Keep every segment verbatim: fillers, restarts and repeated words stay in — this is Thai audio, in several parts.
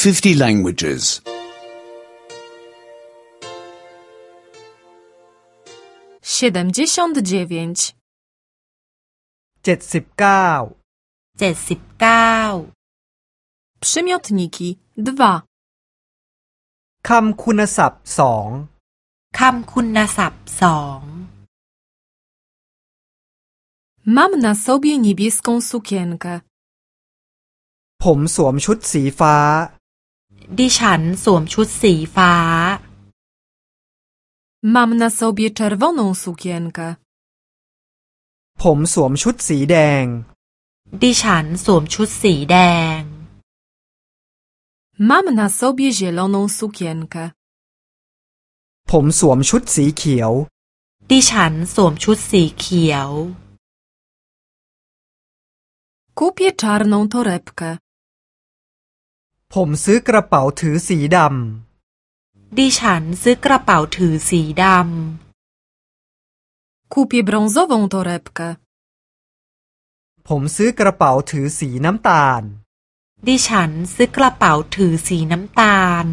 fifty languages. siedemdziesiąt dziewięć. เจ็ดสิบเก้าเจ็ดสิบเก้า Przymiotniki dwa. คำคุณศัพท์สองคำคุณศัพท์สอง Mam na sobie niebieską sukienkę. ผมสวมชุดสีฟ้าดิฉันสวมชุดสีฟ้า Mam na sobie czerwoną sukienkę. ผมสวมชุดสีแดงดิฉันสวมชุดสีแดง Mam na sobie zieloną sukienkę. ผมสวมชุดสีเขียวดิฉันสวมชุดสีเขียว Kupię czarną torebkę. ผมซื้อกระเป๋าถือสีดำดิฉันซื้อกระเป๋าถือสีด Kupię brązową torebkę. ผมซื้อกระเป๋าถือสีน้ำตาลำ ดิฉันซื้อกระเป๋าถือสีน้ำตาล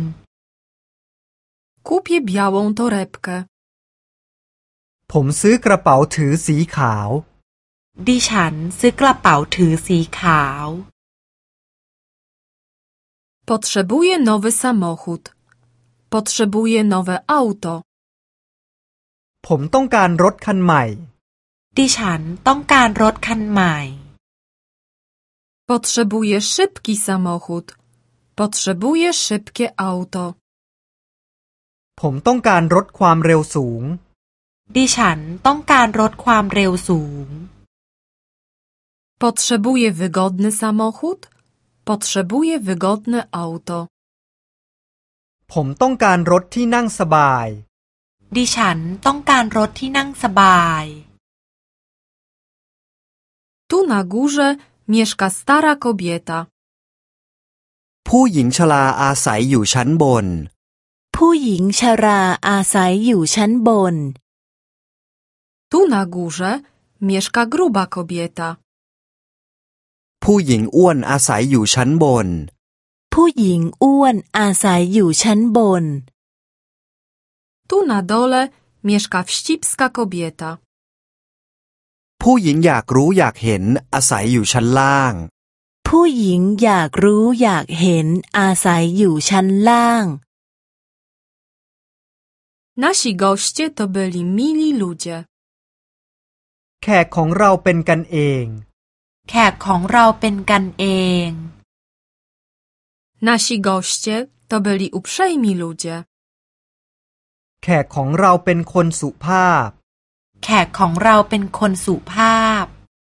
Kupię białą torebkę. ผมซื้อกระเป๋าถือสีขาวดิฉันซื้อกระเป๋าถือสีขาว Potrzebuję nowy samochód. Potrzebuję nowe auto. ผมต้องการรถคันใหม่ดิฉันต้องการรถคันใหม่ Potrzebuję szybki samochód. Potrzebuję szybkie auto. ผมต้องการรถความเร็วสูงดิฉันต้องการรถความเร็วสูง Potrzebuję wygodny samochód. Potrzebuję wygodne auto. ผมต้องการรถที่นั่งสบายดิฉันต้องการรถที่นั่งสบาย Tu na górze mieszka stara kobieta. ผู้หญิงชราอาศัยอยู่ชั้นบนผู้หญิงชราอาศัยอยู่ชั้นบน Tu na górze mieszka gruba kobieta. ผู้หญิงอ้วนอาศัยอยู่ชั้นบนผู้หญิงอ้วนอาศัยอยู่ชั้นบน Tu na dole mieszka wścibska kobieta. ผู้หญิงอยากรู้อยากเห็นอาศัยอยู่ชั้นล่างผู้หญิงอยากรู้อยากเห็นอาศัยอยู่ชั้นล่าง Nasi goście to byli mili ludzie. แขกของเราเป็นกันเองแขกของเราเป็นกันเอง Nasi goście to byli uprzejmi ludzie. แขกของเราเป็นคนสุภาพแขกของเราเป็นคนสุภาพ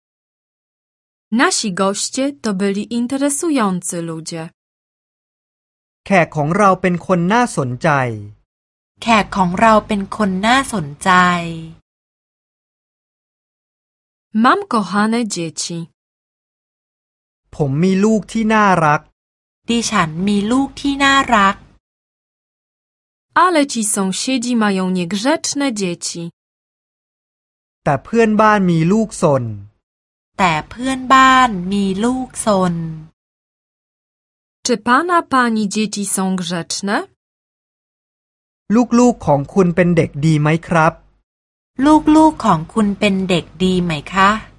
Nasi goście to byli interesujący ludzie. แขกของเราเป็นคนน่าสนใจแขกของเราเป็นคนน่าสนใจ Mam kochane dzieci. ผมมีลูกที่น่ารักดิฉันมีลูกที่น่ารัก Ale ci sąsiedzi mają niegrzeczne dzieci. แต่เพื่อนบ้านมีลูกซนแต่เพื่อนบ้านมีลูกซน Czy pana pani dzieci są grzeczne? ลูกๆของคุณเป็นเด็กดีไหมครับลูกๆของคุณเป็นเด็กดีไหมคะ